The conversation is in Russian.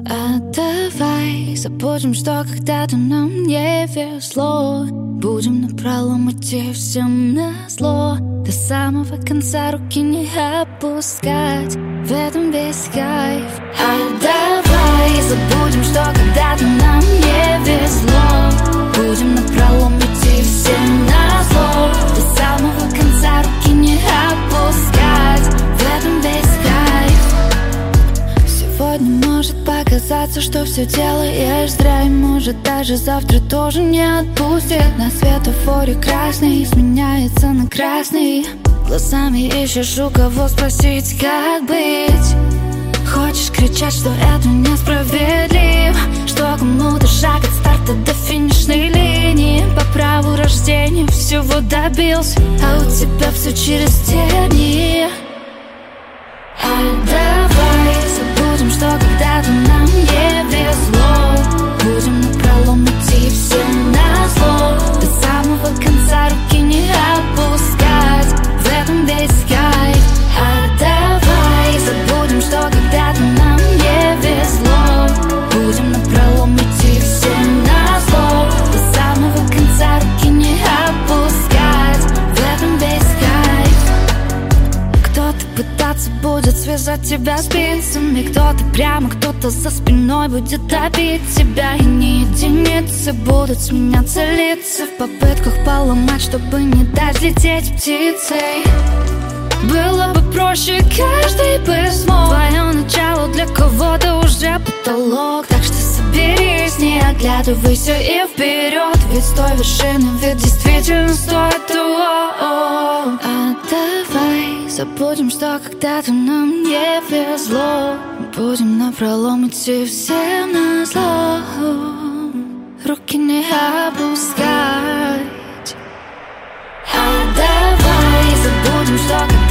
А давай забудем, что когда-то нам не везло. Будем напролом идти всем назло, до самого конца руки не опускать. В этом весь кайф. А давай забудем, что когда-то нам не везло. Будем напролом идти всем назло, до самого конца руки не опускать. В этом весь кайф. Сегодня может показаться, что все делаешь зря, и может даже завтра тоже не отпустит. На светофоре красный сменяется на красный. Глазами ищешь, у кого спросить, как быть. Хочешь кричать, что это несправедливо, что кому-то шаг от старта до финишной линии. По праву рождения всего добился, а у тебя все через тернии. А давай забудем, что когда-то нам не везло. Будем напролом идти всем назло, до самого конца руки не опускать. В этом весь кайф. А давай забудем, что когда-то нам не везло. Будем напролом идти всем назло, до самого конца руки не опускать. В этом весь кайф. Кто-то пытаться будет связать тебя спицами, кто-то прямо, кто-то за спиной будет топить тебя. И не единицы будут сменяться лица в попытках поломать, чтобы не дать лететь птицей. Было бы проще, каждый бы смог. Твое начало для кого-то уже потолок. Так что соберись, не оглядывайся и вперед, ведь с той вершины вид действительно стоит того. А давай забудем, что когда-то нам не везло. Будем напролом идти всем назло, руки не опускать. А давай забудем, что